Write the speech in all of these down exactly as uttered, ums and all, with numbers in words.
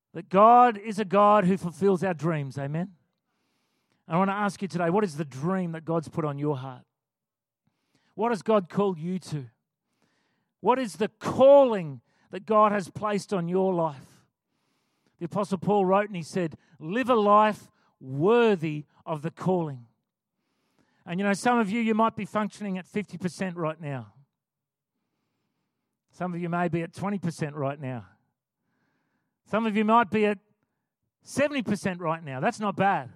That God is a God who fulfills our dreams. Amen. I want to ask you today, what is the dream that God's put on your heart? What has God called you to? What is the calling that God has placed on your life? The Apostle Paul wrote and he said, live a life worthy of the calling. And you know, some of you, you might be functioning at fifty percent right now. Some of you may be at twenty percent right now. Some of you might be at seventy percent right now. That's not bad.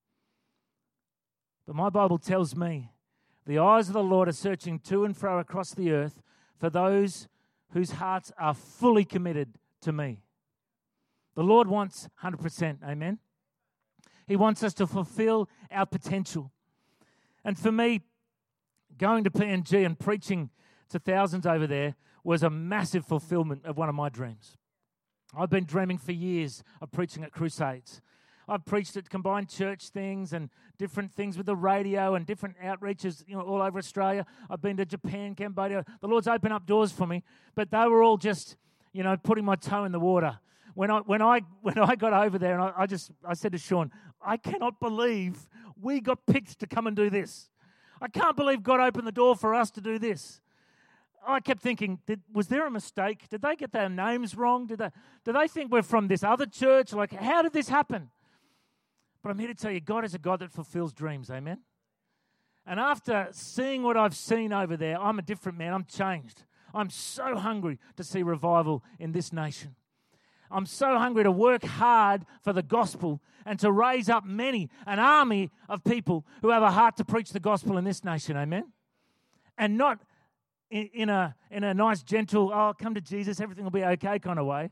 But my Bible tells me the eyes of the Lord are searching to and fro across the earth for those whose hearts are fully committed to me. The Lord wants one hundred percent, amen? He wants us to fulfill our potential. And for me, going to P N G and preaching to thousands over there was a massive fulfillment of one of my dreams. I've been dreaming for years of preaching at crusades. I've preached at combined church things and different things with the radio and different outreaches, you know, all over Australia. I've been to Japan, Cambodia. The Lord's opened up doors for me, but they were all just, you know, putting my toe in the water. When I when I when I got over there, and I, I just I said to Sean, I cannot believe we got picked to come and do this. I can't believe God opened the door for us to do this. I kept thinking, did, was there a mistake? Did they get their names wrong? Did they, did they think we're from this other church? Like, how did this happen? But I'm here to tell you, God is a God that fulfills dreams, amen? And after seeing what I've seen over there, I'm a different man. I'm changed. I'm so hungry to see revival in this nation. I'm so hungry to work hard for the gospel and to raise up many, an army of people who have a heart to preach the gospel in this nation, amen? And not in, in a in a nice, gentle, oh, come to Jesus, everything will be okay kind of way.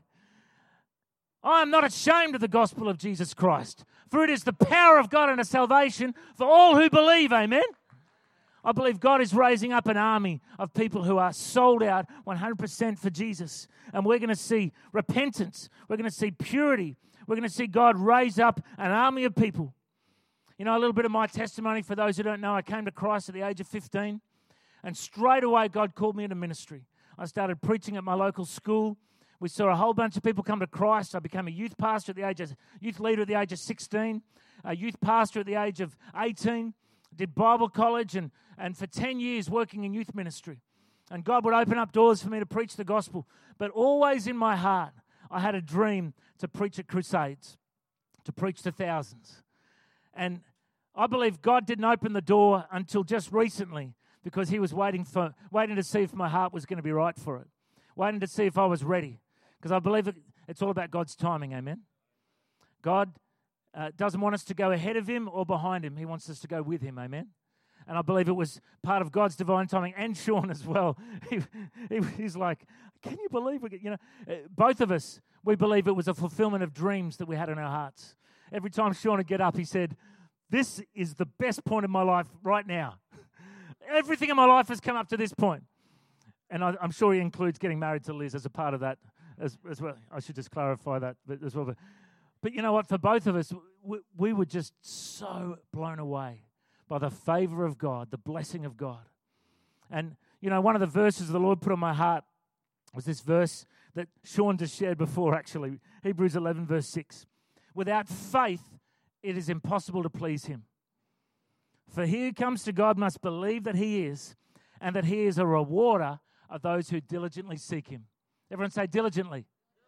I am not ashamed of the gospel of Jesus Christ, for it is the power of God unto salvation for all who believe, amen? I believe God is raising up an army of people who are sold out one hundred percent for Jesus. And we're going to see repentance. We're going to see purity. We're going to see God raise up an army of people. You know, a little bit of my testimony for those who don't know, I came to Christ at the age of fifteen. And straight away, God called me into ministry. I started preaching at my local school. We saw a whole bunch of people come to Christ. I became a youth pastor at the age of, youth leader at the age of sixteen, a youth pastor at the age of eighteen, did Bible college, and, and for ten years working in youth ministry. And God would open up doors for me to preach the gospel. But always in my heart, I had a dream to preach at crusades, to preach to thousands. And I believe God didn't open the door until just recently, because he was waiting for waiting to see if my heart was going to be right for it, waiting to see if I was ready. Because I believe it's all about God's timing, amen? God uh, doesn't want us to go ahead of him or behind him. He wants us to go with him, amen? And I believe it was part of God's divine timing, and Sean as well. He, he, he's like, can you believe we get, you know, uh, both of us, we believe it was a fulfillment of dreams that we had in our hearts. Every time Sean would get up, he said, this is the best point of my life right now. Everything in my life has come up to this point. And I, I'm sure he includes getting married to Liz as a part of that as, as well. I should just clarify that as well. But, but you know what? For both of us, we, we were just so blown away by the favor of God, the blessing of God. And, you know, one of the verses the Lord put on my heart was this verse that Sean just shared before, actually. Hebrews eleven, verse six. Without faith, it is impossible to please him. For he who comes to God must believe that he is, and that he is a rewarder of those who diligently seek him. Everyone say diligently.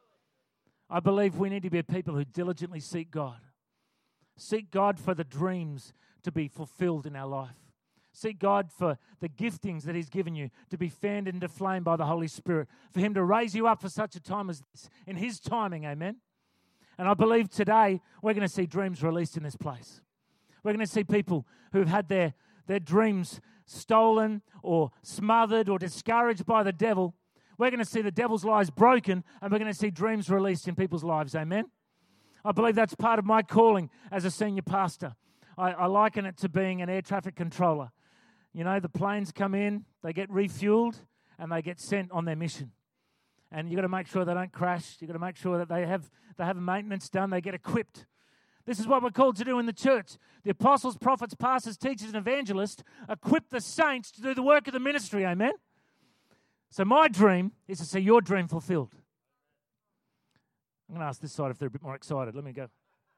I believe we need to be a people who diligently seek God. Seek God for the dreams to be fulfilled in our life. Seek God for the giftings that he's given you to be fanned into flame by the Holy Spirit, for him to raise you up for such a time as this, in his timing, amen? And I believe today we're going to see dreams released in this place. We're going to see people who've had their, their dreams stolen or smothered or discouraged by the devil. We're going to see the devil's lies broken, and we're going to see dreams released in people's lives. Amen? I believe that's part of my calling as a senior pastor. I, I liken it to being an air traffic controller. You know, the planes come in, they get refueled, and they get sent on their mission. And you've got to make sure they don't crash. You've got to make sure that they have, they have maintenance done, they get equipped. This is what we're called to do in the church. The apostles, prophets, pastors, teachers, and evangelists equip the saints to do the work of the ministry, amen? So my dream is to see your dream fulfilled. I'm going to ask this side if they're a bit more excited. Let me go.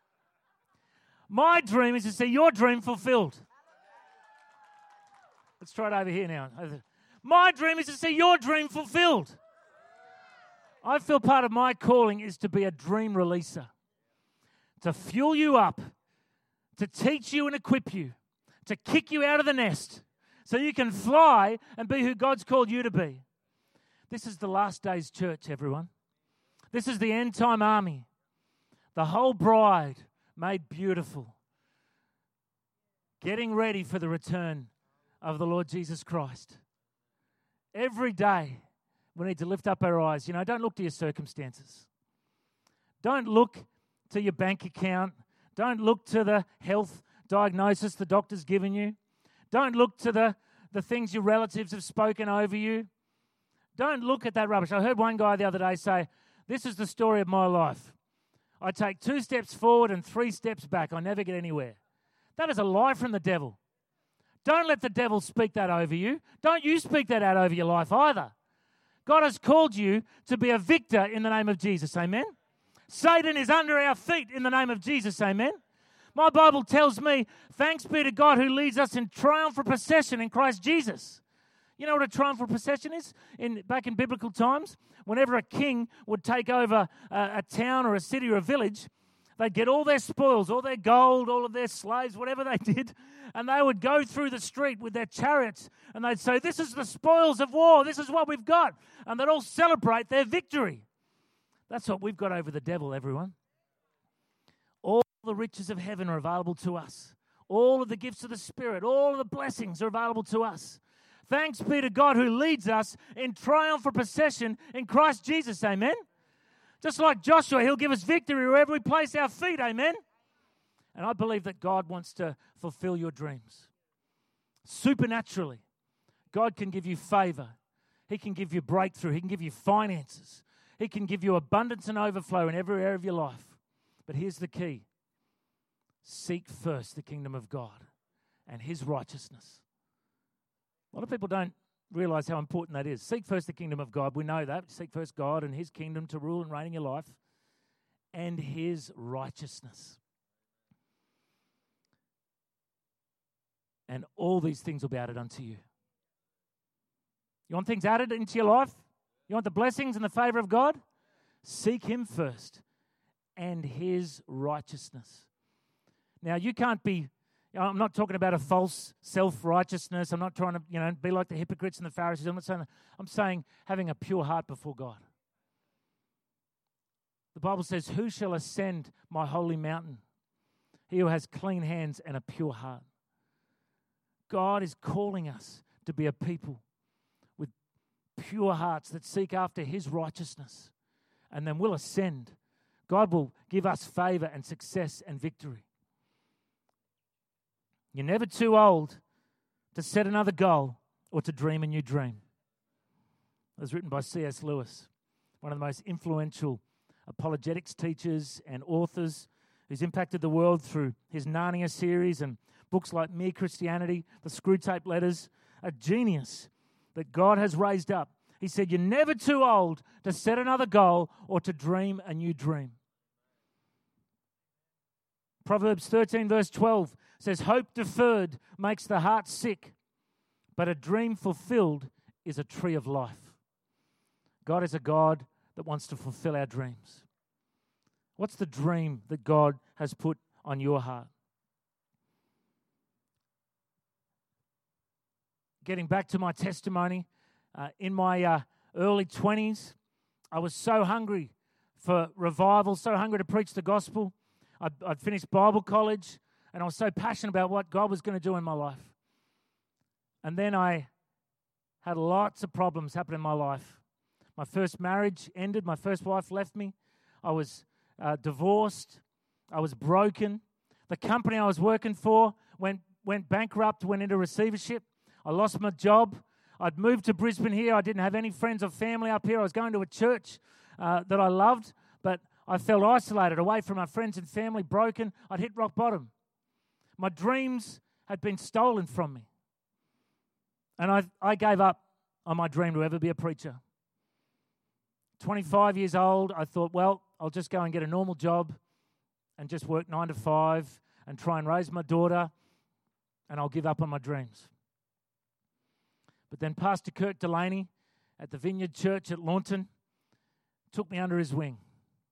My dream is to see your dream fulfilled. Let's try it over here now. My dream is to see your dream fulfilled. I feel part of my calling is to be a dream releaser, to fuel you up, to teach you and equip you, to kick you out of the nest so you can fly and be who God's called you to be. This is the last days church, everyone. This is the end time army. The whole bride made beautiful, getting ready for the return of the Lord Jesus Christ. Every day, we need to lift up our eyes. You know, don't look to your circumstances. Don't look to your bank account. Don't look to the health diagnosis the doctor's given you. Don't look to the, the things your relatives have spoken over you. Don't look at that rubbish. I heard one guy the other day say, this is the story of my life. I take two steps forward and three steps back. I never get anywhere. That is a lie from the devil. Don't let the devil speak that over you. Don't you speak that out over your life either. God has called you to be a victor in the name of Jesus. Amen. Satan is under our feet in the name of Jesus. Amen. My Bible tells me, thanks be to God who leads us in triumphal procession in Christ Jesus. You know what a triumphal procession is? In back in biblical times, whenever a king would take over a, a town or a city or a village, they'd get all their spoils, all their gold, all of their slaves, whatever they did, and they would go through the street with their chariots, and they'd say, this is the spoils of war, this is what we've got, and they'd all celebrate their victory. That's what we've got over the devil, everyone. All the riches of heaven are available to us. All of the gifts of the Spirit, all of the blessings are available to us. Thanks be to God who leads us in triumphal procession in Christ Jesus, amen? Just like Joshua, he'll give us victory wherever we place our feet, amen? And I believe that God wants to fulfill your dreams. Supernaturally, God can give you favor. He can give you breakthrough. He can give you finances. He can give you abundance and overflow in every area of your life. But here's the key. Seek first the kingdom of God and His righteousness. A lot of people don't realize how important that is. Seek first the kingdom of God. We know that. Seek first God and His kingdom to rule and reign in your life and His righteousness. And all these things will be added unto you. You want things added into your life? You want the blessings and the favor of God? Seek Him first and His righteousness. Now, you can't be, you know, I'm not talking about a false self-righteousness. I'm not trying to, you know, be like the hypocrites and the Pharisees. I'm not saying that. I'm saying having a pure heart before God. The Bible says, who shall ascend my holy mountain? He who has clean hands and a pure heart. God is calling us to be a people with pure hearts that seek after His righteousness. And then we'll ascend. God will give us favor and success and victory. You're never too old to set another goal or to dream a new dream. It was written by C S Lewis, one of the most influential apologetics teachers and authors who's impacted the world through his Narnia series and books like Mere Christianity, the Screwtape Letters, a genius that God has raised up. He said, you're never too old to set another goal or to dream a new dream. Proverbs thirteen verse twelve says, hope deferred makes the heart sick, but a dream fulfilled is a tree of life. God is a God that wants to fulfill our dreams. What's the dream that God has put on your heart? Getting back to my testimony, uh, in my uh, early twenties, I was so hungry for revival, so hungry to preach the gospel. I'd, I'd finished Bible college, and I was so passionate about what God was going to do in my life. And then I had lots of problems happen in my life. My first marriage ended. My first wife left me. I was uh, divorced. I was broken. The company I was working for went, went bankrupt, went into receivership. I lost my job. I'd moved to Brisbane here. I didn't have any friends or family up here. I was going to a church uh, that I loved, but I felt isolated, away from my friends and family, broken. I'd hit rock bottom. My dreams had been stolen from me. And I, I gave up on my dream to ever be a preacher. twenty-five years old, I thought, well, I'll just go and get a normal job and just work nine to five and try and raise my daughter, and I'll give up on my dreams. But then Pastor Kirk Delaney at the Vineyard Church at Launton took me under his wing.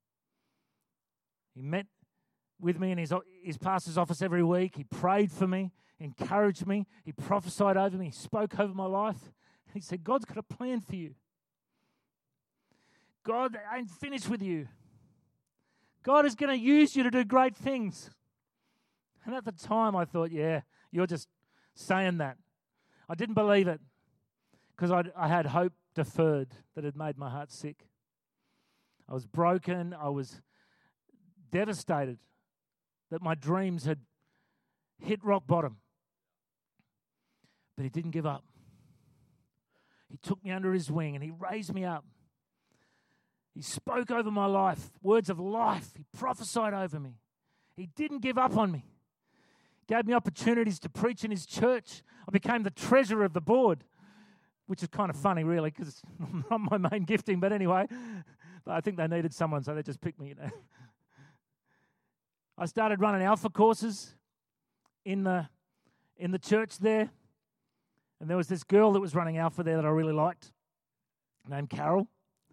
He met with me in his, his pastor's office every week. He prayed for me, encouraged me. He prophesied over me. He spoke over my life. He said, God's got a plan for you. God ain't finished with you. God is going to use you to do great things. And at the time, I thought, yeah, you're just saying that. I didn't believe it because I I had hope deferred that had made my heart sick. I was broken. I was devastated that my dreams had hit rock bottom. But he didn't give up. He took me under his wing and he raised me up. He spoke over my life, words of life. He prophesied over me. He didn't give up on me. Gave me opportunities to preach in his church. I became the treasurer of the board, which is kind of funny, really, because it's not my main gifting. But anyway, but I think they needed someone, so they just picked me, you know. I started running alpha courses in the in the church there. And there was this girl that was running alpha there that I really liked, named Carol.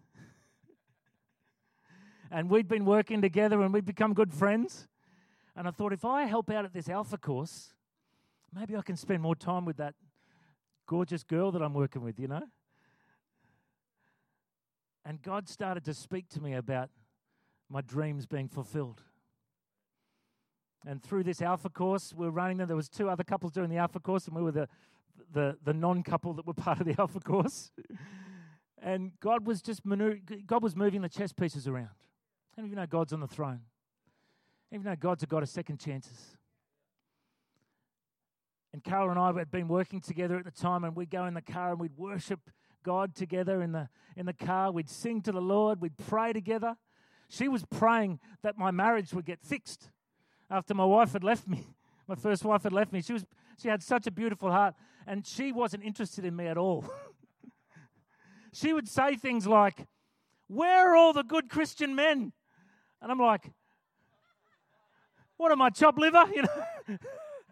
And we'd been working together and we'd become good friends. And I thought, if I help out at this alpha course, maybe I can spend more time with that gorgeous girl that I'm working with, you know. And God started to speak to me about my dreams being fulfilled. And through this alpha course, we were running them. There was two other couples doing the alpha course, and we were the the, the non-couple that were part of the alpha course. And God was just manu- God was moving the chess pieces around. And even know God's on the throne. Even know God's a God of second chances. And Carol and I had been working together at the time, and we'd go in the car and we'd worship God together in the in the car. We'd sing to the Lord. We'd pray together. She was praying that my marriage would get fixed after my wife had left me. My first wife had left me. She was she had such a beautiful heart, and she wasn't interested in me at all. She would say things like, "Where are all the good Christian men?" And I'm like, "What am I, chopped liver?" You know.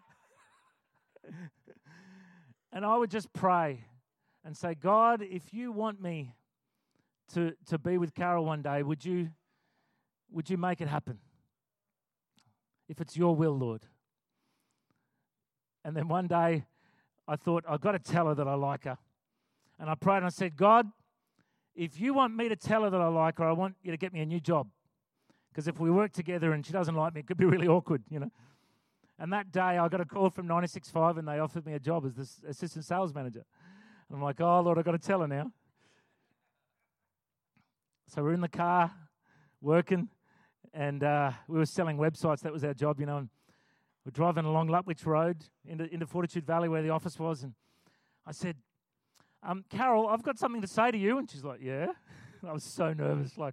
And I would just pray and say, "God, if you want me to to be with Carol one day, would you would you make it happen? If it's your will, Lord." And then one day I thought, I've got to tell her that I like her. And I prayed and I said, "God, if you want me to tell her that I like her, I want you to get me a new job. Because if we work together and she doesn't like me, it could be really awkward, you know." And that day I got a call from ninety-six point five and they offered me a job as the assistant sales manager. And I'm like, "Oh, Lord, I've got to tell her now." So we're in the car working, and uh, we were selling websites. That was our job, you know. And we're driving along Lutwich Road into, into Fortitude Valley where the office was. And I said, um, "Carol, I've got something to say to you." And she's like, "Yeah." I was so nervous, like.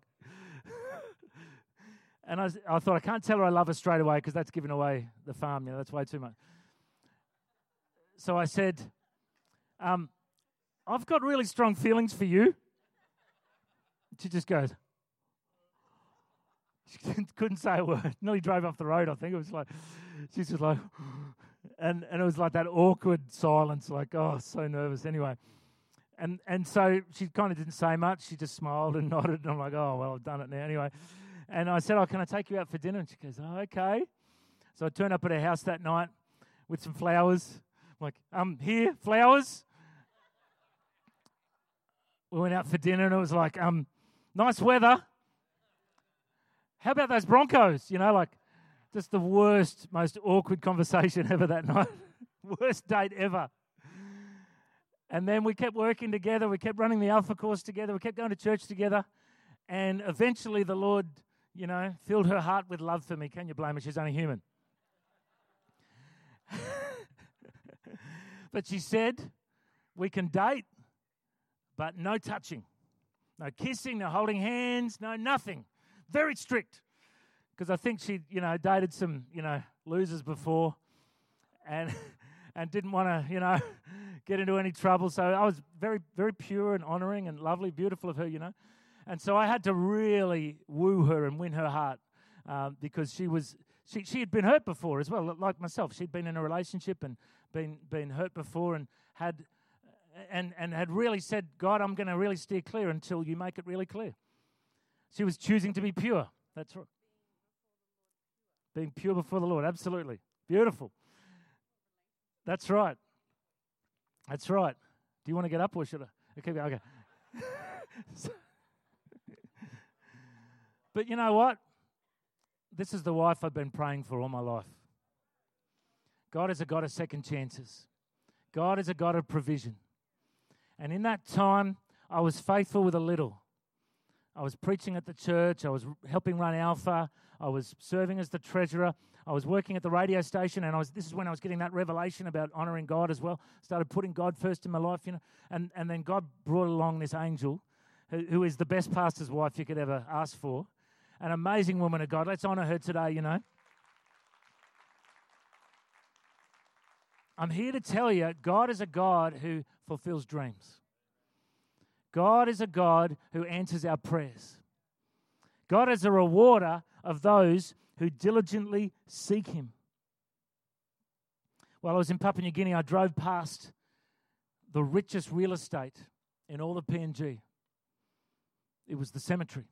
And I, was, I thought, I can't tell her I love her straight away because that's giving away the farm. You know, that's way too much. So I said, um, "I've got really strong feelings for you." She just goes. She couldn't say a word. Nearly drove off the road, I think. It was like, she's just like, and, and it was like that awkward silence, like, oh, so nervous. Anyway. And and so she kind of didn't say much. She just smiled and nodded. And I'm like, oh, well, I've done it now. Anyway. And I said, "Oh, can I take you out for dinner?" And she goes, "Oh, okay." So I turned up at her house that night with some flowers. I'm like, um, "Here, flowers." We went out for dinner, and it was like, um, "Nice weather. How about those Broncos?" You know, like, just the worst, most awkward conversation ever that night. Worst date ever. And then we kept working together. We kept running the Alpha course together. We kept going to church together. And eventually the Lord, you know, filled her heart with love for me. Can you blame her? She's only human. But she said, "We can date, but no touching. No kissing, no holding hands, no nothing." Very strict. Because I think she, you know, dated some, you know, losers before and and didn't want to, you know, get into any trouble. So I was very, very pure and honouring and lovely, beautiful of her, you know. And so I had to really woo her and win her heart um, because she was she she had been hurt before as well, like myself. She'd been in a relationship and been been hurt before and had and and had really said, God, I'm going to really steer clear until you make it really clear. She was choosing to be pure. That's right. Being pure before the Lord. Absolutely. Beautiful. That's right. That's right. Do you want to get up or should I? Okay. Okay. But you know what? This is the wife I've been praying for all my life. God is a God of second chances. God is a God of provision. And in that time, I was faithful with a little. I was preaching at the church. I was helping run Alpha. I was serving as the treasurer. I was working at the radio station, and I was. This is when I was getting that revelation about honoring God as well. Started putting God first in my life, you know. And, and then God brought along this angel, who, who is the best pastor's wife you could ever ask for. An amazing woman of God. Let's honor her today, you know. I'm here to tell you, God is a God who fulfills dreams. God is a God who answers our prayers. God is a rewarder of those who diligently seek Him. While I was in Papua New Guinea, I drove past the richest real estate in all of P N G. It was the cemetery.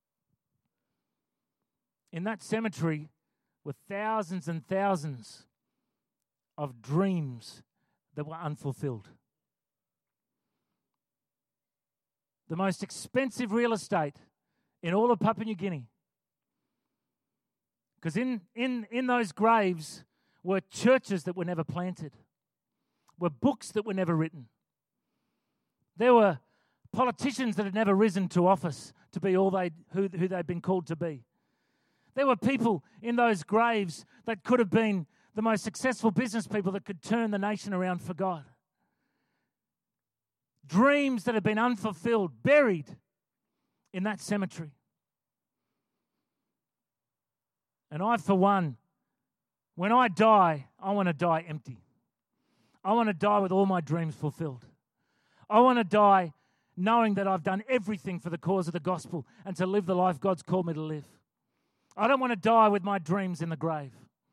In that cemetery were thousands and thousands of dreams that were unfulfilled. The most expensive real estate in all of Papua New Guinea. Because in, in, in those graves were churches that were never planted, were books that were never written. There were politicians that had never risen to office to be all they who, who they'd been called to be. There were people in those graves that could have been the most successful business people that could turn the nation around for God. Dreams that have been unfulfilled, buried in that cemetery. And I, for one, when I die, I want to die empty. I want to die with all my dreams fulfilled. I want to die knowing that I've done everything for the cause of the gospel and to live the life God's called me to live. I don't want to die with my dreams in the grave.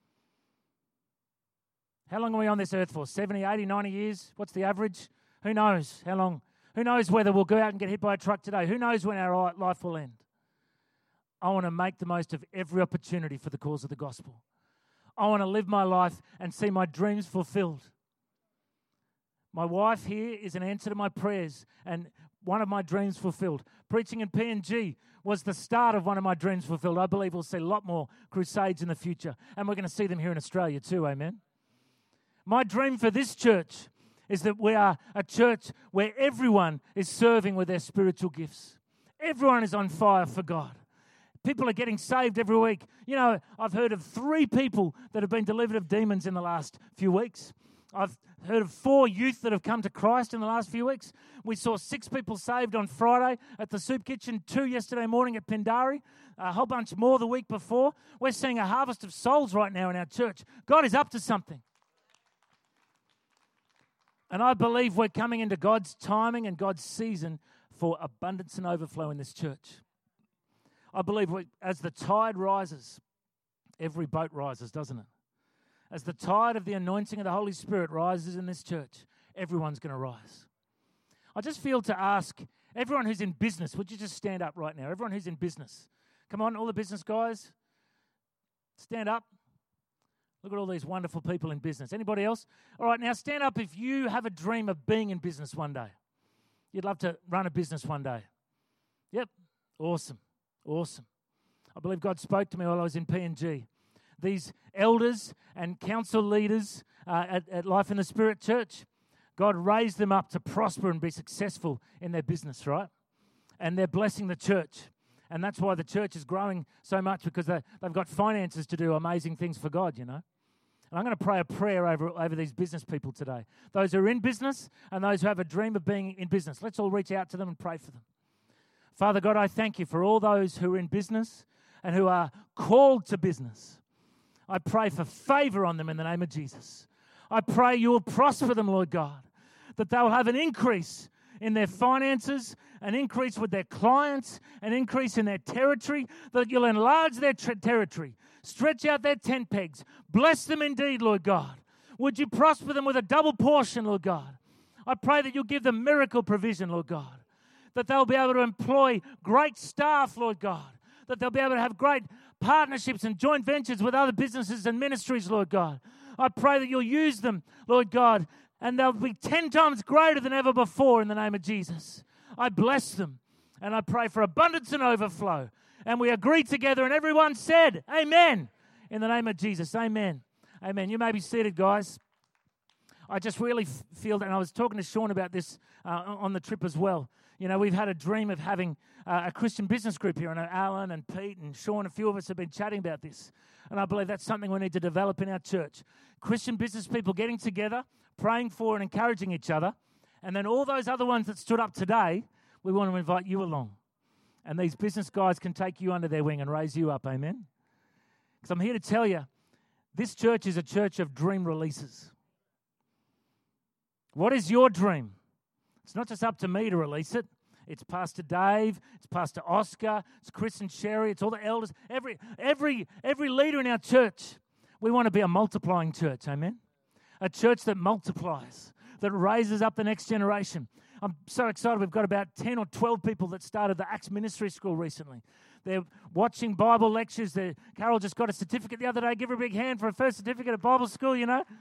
How long are we on this earth for? seventy, eighty, ninety years? What's the average? Who knows how long? Who knows whether we'll go out and get hit by a truck today? Who knows when our life will end? I want to make the most of every opportunity for the cause of the gospel. I want to live my life and see my dreams fulfilled. My wife here is an answer to my prayers and one of my dreams fulfilled. Preaching in P N G was the start of one of my dreams fulfilled. I believe we'll see a lot more crusades in the future, and we're going to see them here in Australia too, amen? My dream for this church is that we are a church where everyone is serving with their spiritual gifts. Everyone is on fire for God. People are getting saved every week. You know, I've heard of three people that have been delivered of demons in the last few weeks. I've heard of four youth that have come to Christ in the last few weeks. We saw six people saved on Friday at the Soup Kitchen, two yesterday morning at Pindari, a whole bunch more the week before. We're seeing a harvest of souls right now in our church. God is up to something. And I believe we're coming into God's timing and God's season for abundance and overflow in this church. I believe we, as the tide rises, every boat rises, doesn't it? As the tide of the anointing of the Holy Spirit rises in this church, everyone's going to rise. I just feel to ask everyone who's in business, would you just stand up right now? Everyone who's in business. Come on, all the business guys, stand up. Look at all these wonderful people in business. Anybody else? All right, now stand up if you have a dream of being in business one day. You'd love to run a business one day. Yep, awesome, awesome. I believe God spoke to me while I was in P N G. These elders and council leaders uh, at, at Life in the Spirit Church, God raised them up to prosper and be successful in their business, right? And they're blessing the church. And that's why the church is growing so much, because they, they've got finances to do amazing things for God, you know. And I'm going to pray a prayer over, over these business people today. Those who are in business and those who have a dream of being in business. Let's all reach out to them and pray for them. Father God, I thank you for all those who are in business and who are called to business. I pray for favor on them in the name of Jesus. I pray you will prosper them, Lord God, that they will have an increase in their finances, an increase with their clients, an increase in their territory, that you'll enlarge their ter- territory, stretch out their tent pegs, bless them indeed, Lord God. Would you prosper them with a double portion, Lord God? I pray that you'll give them miracle provision, Lord God, that they'll be able to employ great staff, Lord God, that they'll be able to have great partnerships and joint ventures with other businesses and ministries, Lord God. I pray that you'll use them, Lord God, and they'll be ten times greater than ever before in the name of Jesus. I bless them, and I pray for abundance and overflow. And we agree together, and everyone said, amen, in the name of Jesus. Amen. Amen. You may be seated, guys. I just really f- feel that, and I was talking to Sean about this uh, on the trip as well. You know, we've had a dream of having uh, a Christian business group here, and Alan and Pete and Sean, a few of us have been chatting about this. And I believe that's something we need to develop in our church. Christian business people getting together, praying for and encouraging each other. And then all those other ones that stood up today, we want to invite you along. And these business guys can take you under their wing and raise you up, amen? Because I'm here to tell you, this church is a church of dream releases. What is your dream? It's not just up to me to release it. It's Pastor Dave, it's Pastor Oscar, it's Chris and Sherry, it's all the elders, every every every leader in our church. We want to be a multiplying church, amen? A church that multiplies, that raises up the next generation. I'm so excited. We've got about ten or twelve people that started the Acts Ministry School recently. They're watching Bible lectures. They're, Carol just got a certificate the other day. Give her a big hand for a first certificate at Bible school, you know.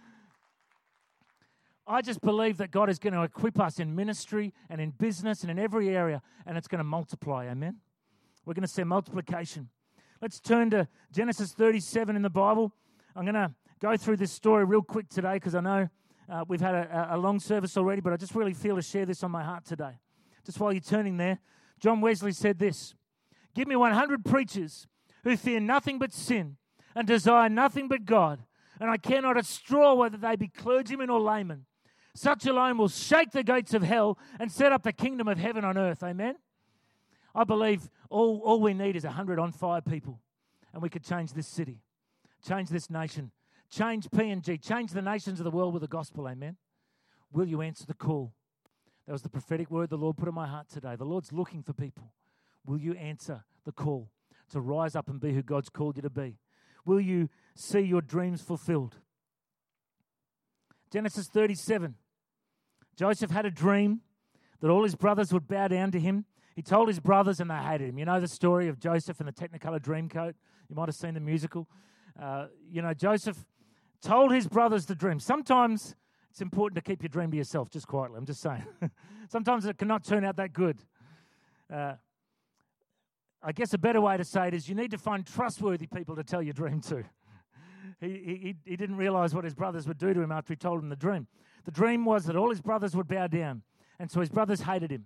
I just believe that God is going to equip us in ministry and in business and in every area, and it's going to multiply, amen? We're going to see multiplication. Let's turn to Genesis thirty-seven in the Bible. I'm going to go through this story real quick today because I know uh, we've had a, a long service already, but I just really feel to share this on my heart today. Just while you're turning there, John Wesley said this, "Give me one hundred preachers who fear nothing but sin and desire nothing but God, and I care not a straw whether they be clergymen or laymen. Such alone will shake the gates of hell and set up the kingdom of heaven on earth." Amen? I believe all, all we need is one hundred on-fire people, and we could change this city, change this nation, change P N G, change the nations of the world with the gospel. Amen? Will you answer the call? That was the prophetic word the Lord put in my heart today. The Lord's looking for people. Will you answer the call to rise up and be who God's called you to be? Will you see your dreams fulfilled? Genesis thirty-seven. Joseph had a dream that all his brothers would bow down to him. He told his brothers and they hated him. You know the story of Joseph and the Technicolor Dreamcoat? You might have seen the musical. Uh, you know, Joseph told his brothers the dream. Sometimes it's important to keep your dream to yourself, just quietly. I'm just saying. Sometimes it cannot turn out that good. Uh, I guess a better way to say it is you need to find trustworthy people to tell your dream to. He, he, he didn't realize what his brothers would do to him after he told him the dream. The dream was that all his brothers would bow down, and so his brothers hated him.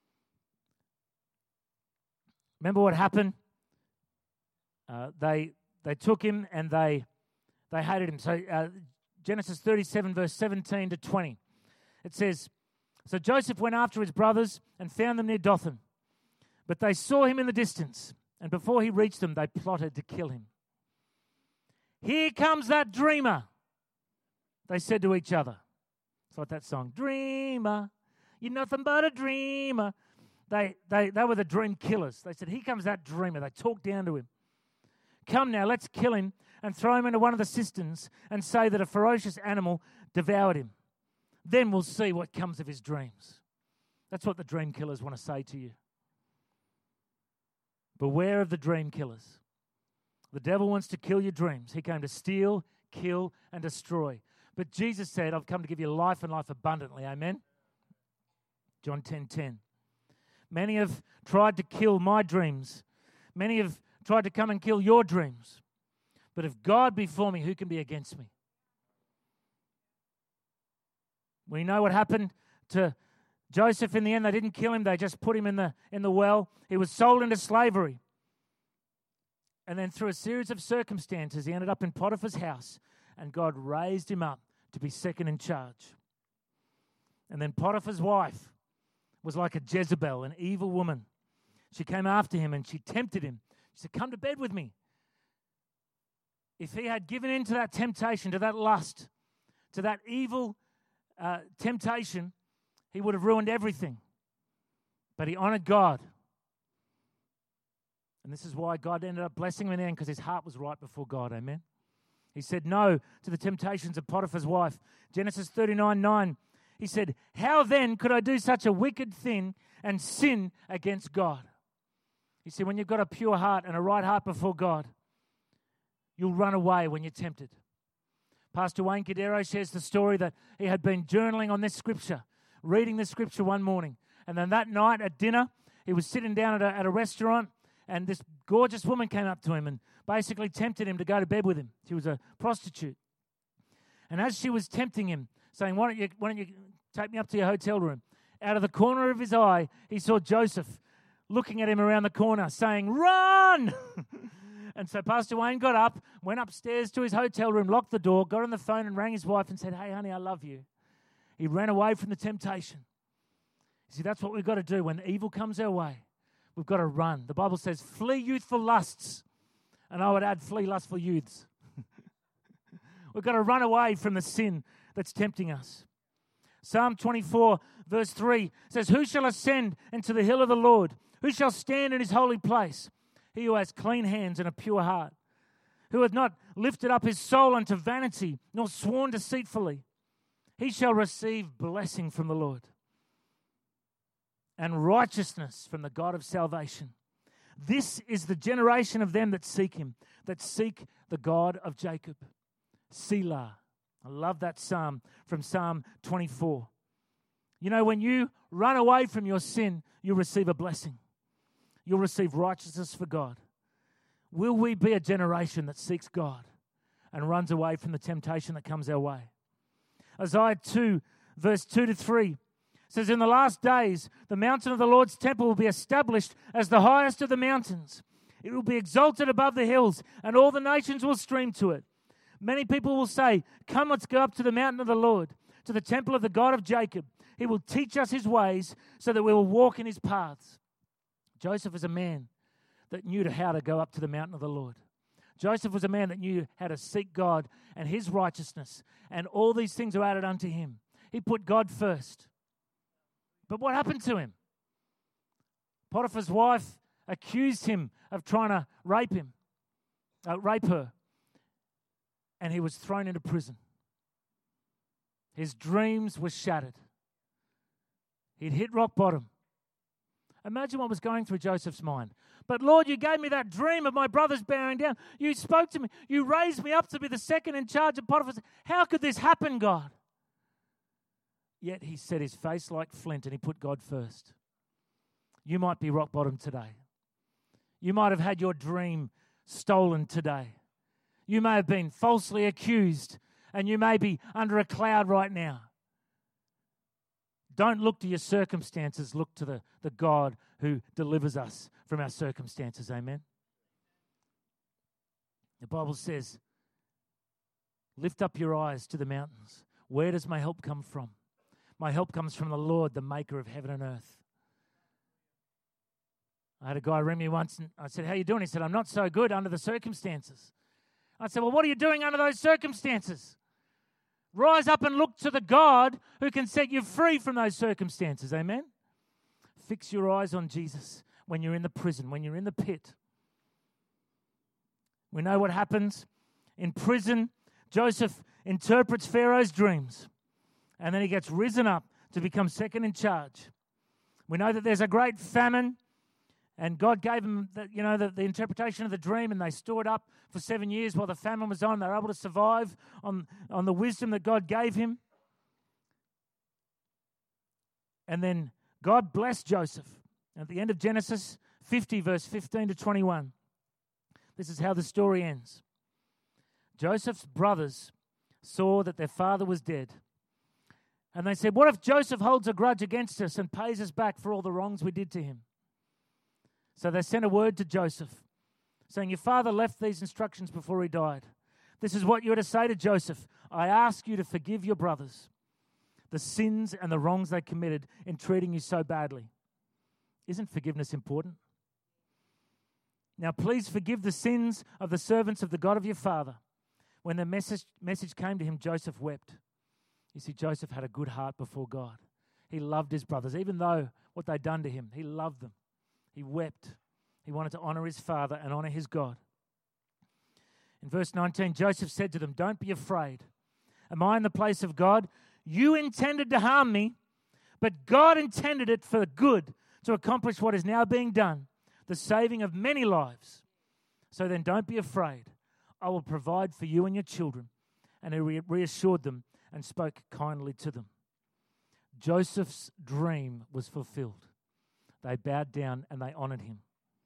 Remember what happened? Uh, they they took him and they they hated him. So uh, Genesis thirty-seven, verse seventeen to twenty. It says, "So Joseph went after his brothers and found them near Dothan. But they saw him in the distance, and before he reached them, they plotted to kill him. 'Here comes that dreamer,' they said to each other." It's like that song, "Dreamer, you're nothing but a dreamer." They, they, they were the dream killers. They said, "Here comes that dreamer." They talked down to him. "Come now, let's kill him and throw him into one of the cisterns and say that a ferocious animal devoured him. Then we'll see what comes of his dreams." That's what the dream killers want to say to you. Beware of the dream killers. The devil wants to kill your dreams. He came to steal, kill, and destroy. But Jesus said, "I've come to give you life and life abundantly." Amen? John ten ten. "Many have tried to kill my dreams. Many have tried to come and kill your dreams. But if God be for me, who can be against me?" We know what happened to Joseph in the end. They didn't kill him. They just put him in the, in the well. He was sold into slavery. And then through a series of circumstances, he ended up in Potiphar's house. And God raised him up to be second in charge. And then Potiphar's wife was like a Jezebel, an evil woman. She came after him and she tempted him. She said, "Come to bed with me." If he had given in to that temptation, to that lust, to that evil uh, temptation, he would have ruined everything. But he honored God. And this is why God ended up blessing him in the end, because his heart was right before God. Amen. He said no to the temptations of Potiphar's wife. Genesis thirty-nine nine. He said, how then could I do such a wicked thing and sin against God? He said, when you've got a pure heart and a right heart before God, you'll run away when you're tempted. Pastor Wayne Cadero shares the story that he had been journaling on this scripture, reading this scripture one morning. And then that night at dinner, he was sitting down at a, at a restaurant, and this gorgeous woman came up to him and basically tempted him to go to bed with him. She was a prostitute. And as she was tempting him, saying, why don't you, why don't you take me up to your hotel room? Out of the corner of his eye, he saw Joseph looking at him around the corner, saying, run! And so Pastor Wayne got up, went upstairs to his hotel room, locked the door, got on the phone and rang his wife and said, hey, honey, I love you. He ran away from the temptation. You see, that's what we've got to do. When evil comes our way, we've got to run. The Bible says, flee youthful lusts. And I would add, flee lustful youths. We've got to run away from the sin that's tempting us. Psalm twenty-four, verse three says, who shall ascend into the hill of the Lord? Who shall stand in his holy place? He who has clean hands and a pure heart, who hath not lifted up his soul unto vanity, nor sworn deceitfully. He shall receive blessing from the Lord and righteousness from the God of salvation. This is the generation of them that seek him, that seek the God of Jacob. Selah. I love that psalm from Psalm twenty-four. You know, when you run away from your sin, you'll receive a blessing. You'll receive righteousness for God. Will we be a generation that seeks God and runs away from the temptation that comes our way? Isaiah two, verse two to three says, in the last days, the mountain of the Lord's temple will be established as the highest of the mountains. It will be exalted above the hills, and all the nations will stream to it. Many people will say, come, let's go up to the mountain of the Lord, to the temple of the God of Jacob. He will teach us his ways so that we will walk in his paths. Joseph is a man that knew how to go up to the mountain of the Lord. Joseph was a man that knew how to seek God and his righteousness, and all these things are added unto him. He put God first. But what happened to him? Potiphar's wife accused him of trying to rape him, uh, rape her, and he was thrown into prison. His dreams were shattered. He'd hit rock bottom. Imagine what was going through Joseph's mind. But Lord, you gave me that dream of my brothers bowing down. You spoke to me. You raised me up to be the second in charge of Potiphar's. How could this happen, God? Yet he set his face like flint and he put God first. You might be rock bottom today. You might have had your dream stolen today. You may have been falsely accused and you may be under a cloud right now. Don't look to your circumstances. Look to the, the God who delivers us from our circumstances. Amen. The Bible says, lift up your eyes to the mountains. Where does my help come from? My help comes from the Lord, the maker of heaven and earth. I had a guy ring me once and I said, how you doing? He said, I'm not so good under the circumstances. I said, well, what are you doing under those circumstances? Rise up and look to the God who can set you free from those circumstances. Amen? Fix your eyes on Jesus when you're in the prison, when you're in the pit. We know what happens. In prison, Joseph interprets Pharaoh's dreams, and then he gets risen up to become second in charge. We know that there's a great famine, and God gave them the, you know, the, the interpretation of the dream, and they stored up for seven years while the famine was on. They were able to survive on, on the wisdom that God gave him. And then God blessed Joseph. At the end of Genesis fifty, verse fifteen to twenty-one, this is how the story ends. Joseph's brothers saw that their father was dead. And they said, what if Joseph holds a grudge against us and pays us back for all the wrongs we did to him? So they sent a word to Joseph, saying, your father left these instructions before he died. This is what you are to say to Joseph. I ask you to forgive your brothers the sins and the wrongs they committed in treating you so badly. Isn't forgiveness important? Now please forgive the sins of the servants of the God of your father. When the message, message came to him, Joseph wept. You see, Joseph had a good heart before God. He loved his brothers, even though what they'd done to him. He loved them. He wept. He wanted to honor his father and honor his God. In verse nineteen, Joseph said to them, "Don't be afraid. Am I in the place of God? You intended to harm me, but God intended it for good to accomplish what is now being done, the saving of many lives. So then don't be afraid. I will provide for you and your children." And he reassured them and spoke kindly to them. Joseph's dream was fulfilled. They bowed down and they honored him.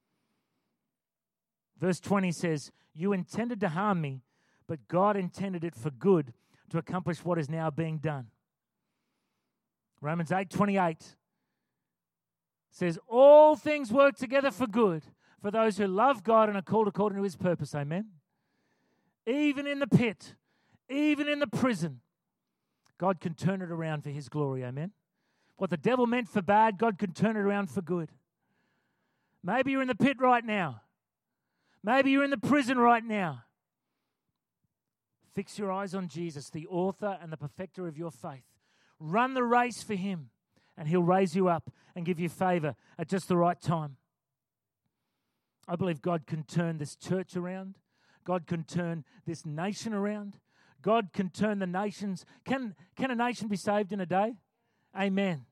Verse twenty says, "You intended to harm me, but God intended it for good to accomplish what is now being done." Romans eight twenty-eight says, "All things work together for good for those who love God and are called according to his purpose." Amen. Even in the pit, even in the prison, God can turn it around for his glory. Amen. What the devil meant for bad, God can turn it around for good. Maybe you're in the pit right now. Maybe you're in the prison right now. Fix your eyes on Jesus, the author and the perfecter of your faith. Run the race for him, and he'll raise you up and give you favor at just the right time. I believe God can turn this church around. God can turn this nation around. God can turn the nations. Can, can a nation be saved in a day? Amen.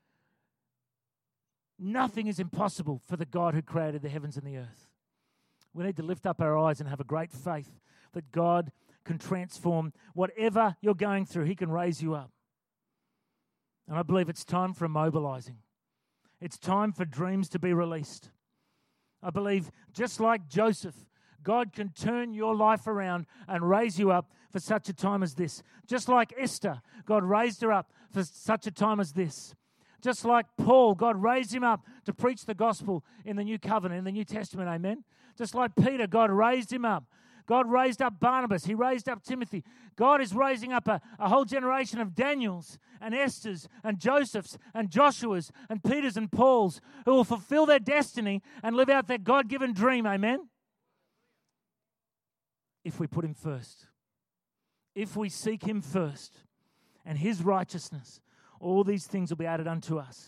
Nothing is impossible for the God who created the heavens and the earth. We need to lift up our eyes and have a great faith that God can transform whatever you're going through. He can raise you up. And I believe it's time for a mobilizing. It's time for dreams to be released. I believe just like Joseph, God can turn your life around and raise you up for such a time as this. Just like Esther, God raised her up for such a time as this. Just like Paul, God raised him up to preach the gospel in the New Covenant, in the New Testament, amen? Just like Peter, God raised him up. God raised up Barnabas. He raised up Timothy. God is raising up a, a whole generation of Daniels and Esthers and Josephs and Joshuas and Peters and Pauls who will fulfill their destiny and live out their God-given dream, amen? If we put him first. If we seek him first and his righteousness, all these things will be added unto us.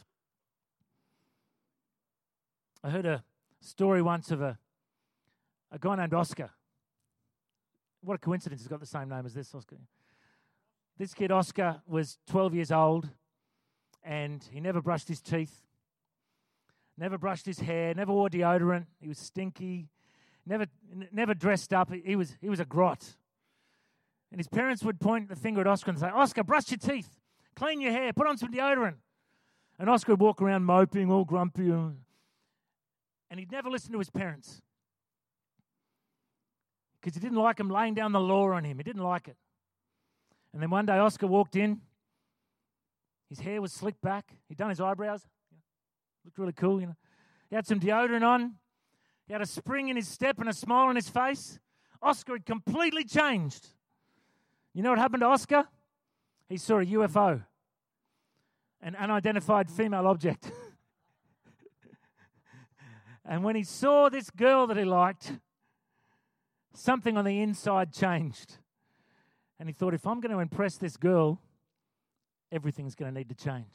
I heard a story once of a, a guy named Oscar. What a coincidence, he's got the same name as this Oscar. This kid, Oscar, was twelve years old, and he never brushed his teeth, never brushed his hair, never wore deodorant. He was stinky, never never dressed up. He was, he was a grot. And his parents would point the finger at Oscar and say, "Oscar, brush your teeth, clean your hair, put on some deodorant." And Oscar would walk around moping, all grumpy. And he'd never listen to his parents because he didn't like them laying down the law on him. He didn't like it. And then one day Oscar walked in. His hair was slicked back. He'd done his eyebrows. Looked really cool, you know. He had some deodorant on. He had a spring in his step and a smile on his face. Oscar had completely changed. You know what happened to Oscar? He saw a U F O, an unidentified female object. And when he saw this girl that he liked, something on the inside changed. And he thought, if I'm going to impress this girl, everything's going to need to change.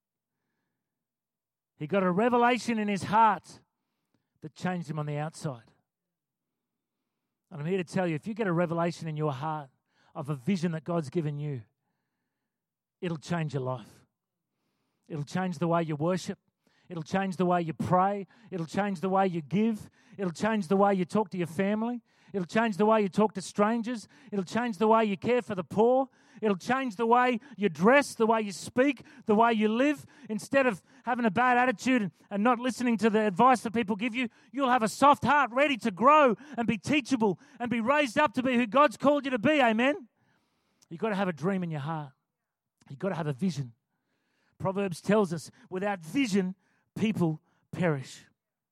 He got a revelation in his heart that changed him on the outside. And I'm here to tell you, if you get a revelation in your heart of a vision that God's given you, it'll change your life. It'll change the way you worship. It'll change the way you pray. It'll change the way you give. It'll change the way you talk to your family. It'll change the way you talk to strangers. It'll change the way you care for the poor. It'll change the way you dress, the way you speak, the way you live. Instead of having a bad attitude and not listening to the advice that people give you, you'll have a soft heart ready to grow and be teachable and be raised up to be who God's called you to be. Amen? You've got to have a dream in your heart. You've got to have a vision. Proverbs tells us, without vision, people perish.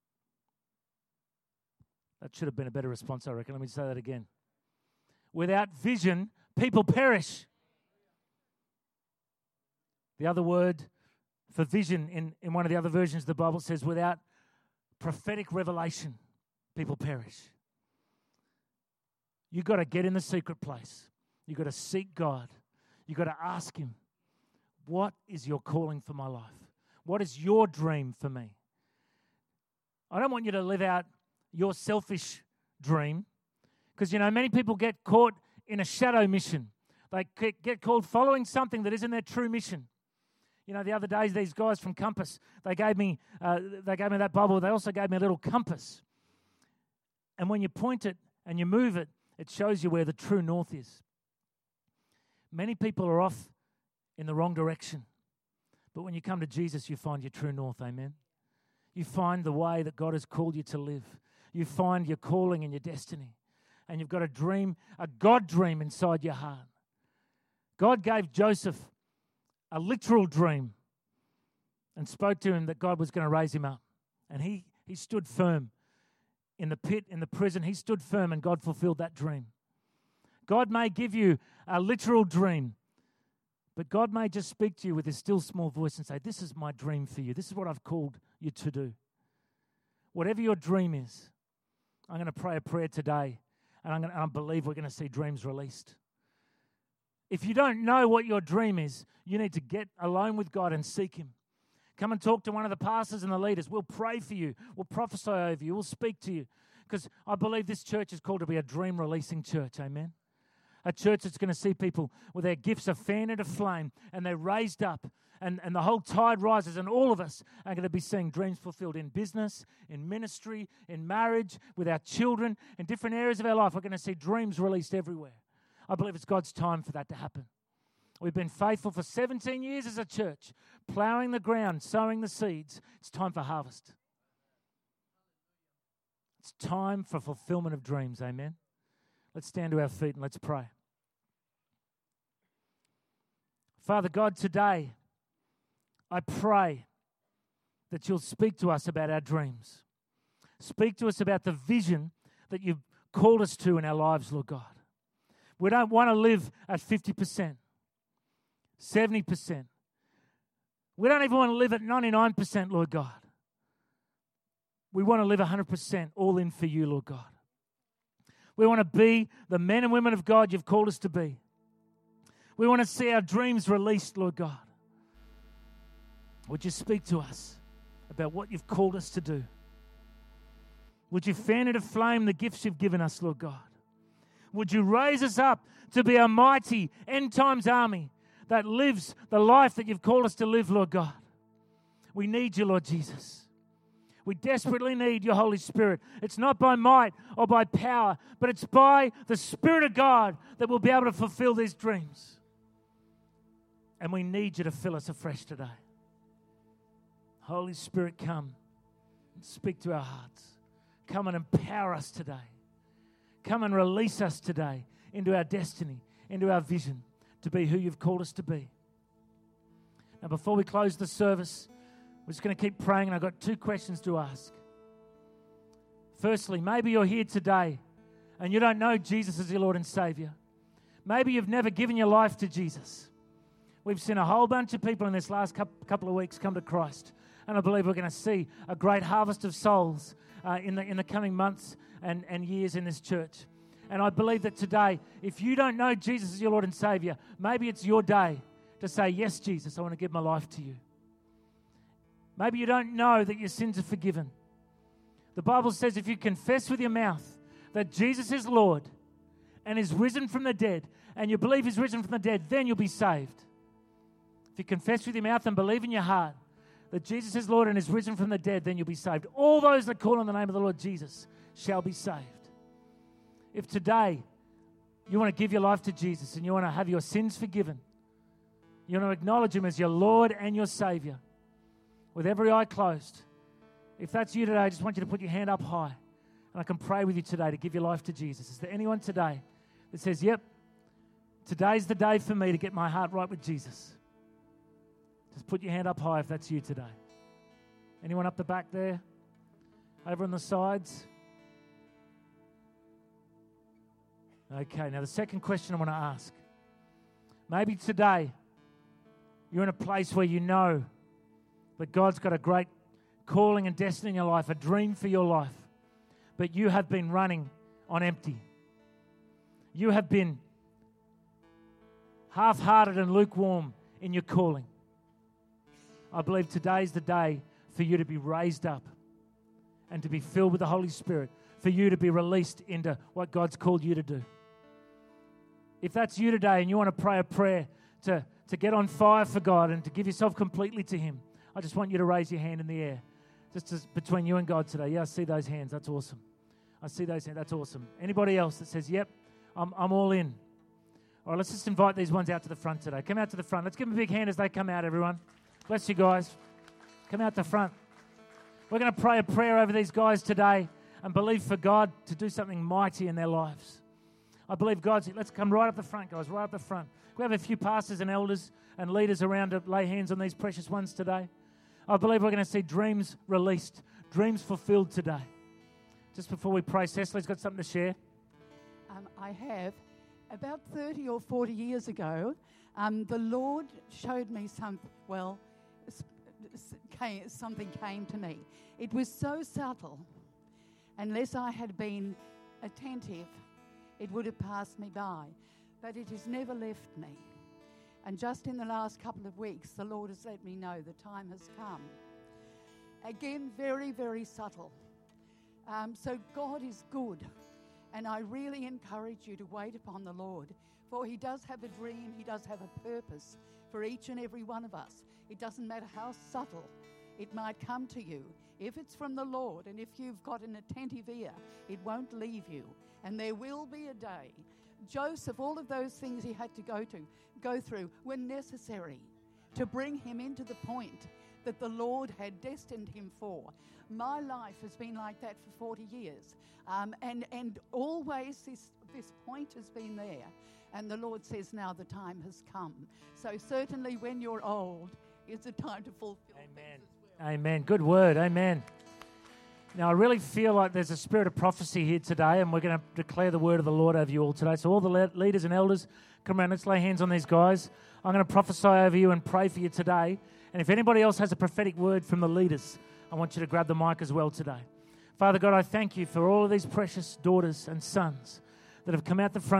That should have been a better response, I reckon. Let me say that again. Without vision, people perish. The other word for vision in, in one of the other versions of the Bible says, without prophetic revelation, people perish. You've got to get in the secret place. You've got to seek God. You've got to ask him, what is your calling for my life? What is your dream for me? I don't want you to live out your selfish dream, because, you know, many people get caught in a shadow mission. They get called following something that isn't their true mission. You know, the other day, these guys from Compass, they gave me uh, they gave me that Bible. They also gave me a little compass. And when you point it and you move it, it shows you where the true north is. Many people are off in the wrong direction. But when you come to Jesus, you find your true north, amen? You find the way that God has called you to live. You find your calling and your destiny. And you've got a dream, a God dream inside your heart. God gave Joseph a literal dream and spoke to him that God was going to raise him up. And he, he stood firm in the pit, in the prison. He stood firm and God fulfilled that dream. God may give you a literal dream, but God may just speak to you with his still small voice and say, this is my dream for you. This is what I've called you to do. Whatever your dream is, I'm going to pray a prayer today, and I'm going to, I believe we're going to see dreams released. If you don't know what your dream is, you need to get alone with God and seek him. Come and talk to one of the pastors and the leaders. We'll pray for you. We'll prophesy over you. We'll speak to you. Because I believe this church is called to be a dream-releasing church. Amen? A church that's going to see people with their gifts are fanned into flame and they're raised up and, and the whole tide rises, and all of us are going to be seeing dreams fulfilled in business, in ministry, in marriage, with our children, in different areas of our life. We're going to see dreams released everywhere. I believe it's God's time for that to happen. We've been faithful for seventeen years as a church, plowing the ground, sowing the seeds. It's time for harvest. It's time for fulfillment of dreams, amen? Let's stand to our feet and let's pray. Father God, today, I pray that you'll speak to us about our dreams. Speak to us about the vision that you've called us to in our lives, Lord God. We don't want to live at fifty percent, seventy percent. We don't even want to live at ninety-nine percent, Lord God. We want to live one hundred percent all in for you, Lord God. We want to be the men and women of God you've called us to be. We want to see our dreams released, Lord God. Would you speak to us about what you've called us to do? Would you fan into flame the gifts you've given us, Lord God? Would you raise us up to be a mighty end times army that lives the life that you've called us to live, Lord God? We need you, Lord Jesus. We desperately need your Holy Spirit. It's not by might or by power, but it's by the Spirit of God that we'll be able to fulfill these dreams. And we need you to fill us afresh today. Holy Spirit, come and speak to our hearts. Come and empower us today. Come and release us today into our destiny, into our vision to be who you've called us to be. Now, before we close the service, we're just going to keep praying, and I've got two questions to ask. Firstly, maybe you're here today and you don't know Jesus as your Lord and Savior. Maybe you've never given your life to Jesus. We've seen a whole bunch of people in this last couple of weeks come to Christ, and I believe we're going to see a great harvest of souls uh, in the in the coming months and, and years in this church. And I believe that today, if you don't know Jesus as your Lord and Savior, maybe it's your day to say, yes, Jesus, I want to give my life to you. Maybe you don't know that your sins are forgiven. The Bible says if you confess with your mouth that Jesus is Lord and is risen from the dead, and you believe he's risen from the dead, then you'll be saved. If you confess with your mouth and believe in your heart that Jesus is Lord and is risen from the dead, then you'll be saved. All those that call on the name of the Lord Jesus shall be saved. If today you want to give your life to Jesus and you want to have your sins forgiven, you want to acknowledge him as your Lord and your Savior, with every eye closed, if that's you today, I just want you to put your hand up high, and I can pray with you today to give your life to Jesus. Is there anyone today that says, yep, today's the day for me to get my heart right with Jesus? Just put your hand up high if that's you today. Anyone up the back there? Over on the sides? Okay, now the second question I want to ask. Maybe today you're in a place where you know that God's got a great calling and destiny in your life, a dream for your life, but you have been running on empty. You have been half-hearted and lukewarm in your calling. I believe today's the day for you to be raised up and to be filled with the Holy Spirit, for you to be released into what God's called you to do. If that's you today and you want to pray a prayer to, to get on fire for God and to give yourself completely to Him, I just want you to raise your hand in the air, just as between you and God today. Yeah, I see those hands. That's awesome. I see those hands. That's awesome. Anybody else that says, yep, I'm, I'm all in. All right, let's just invite these ones out to the front today. Come out to the front. Let's give them a big hand as they come out, everyone. Bless you guys. Come out the front. We're going to pray a prayer over these guys today and believe for God to do something mighty in their lives. I believe God's... Let's come right up the front, guys, right up the front. We have a few pastors and elders and leaders around to lay hands on these precious ones today. I believe we're going to see dreams released, dreams fulfilled today. Just before we pray, Cecily's got something to share. Um, I have. About thirty or forty years ago, um, the Lord showed me some, well, came, something came to me. It was so subtle. Unless I had been attentive, it would have passed me by. But it has never left me. And just in the last couple of weeks, the Lord has let me know the time has come. Again, very, very subtle. Um, so God is good. And I really encourage you to wait upon the Lord. For He does have a dream. He does have a purpose for each and every one of us. It doesn't matter how subtle it might come to you. If it's from the Lord and if you've got an attentive ear, it won't leave you. And there will be a day. Joseph, all of those things he had to go to, go through were necessary to bring him into the point that the Lord had destined him for. My life has been like that for forty years. Um, and, and always this, this point has been there. And the Lord says now the time has come. So certainly when you're old, it's a time to fulfill. Amen. Well. Amen. Good word. Amen. Now, I really feel like there's a spirit of prophecy here today, and we're going to declare the word of the Lord over you all today. So all the le- leaders and elders, come around. Let's lay hands on these guys. I'm going to prophesy over you and pray for you today. And if anybody else has a prophetic word from the leaders, I want you to grab the mic as well today. Father God, I thank you for all of these precious daughters and sons that have come out the front